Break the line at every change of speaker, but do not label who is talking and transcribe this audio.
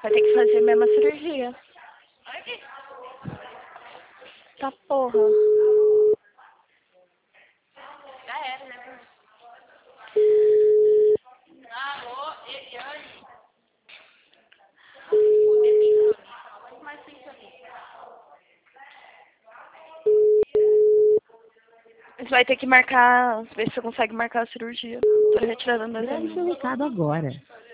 Vai ter que fazer mesmo a cirurgia. Tá porra.
Já era, né? Alô, Eliane. Mais pensionista.
Você vai ter que marcar, ver se você consegue marcar a cirurgia. Tô retirando da
Grave seu recado agora.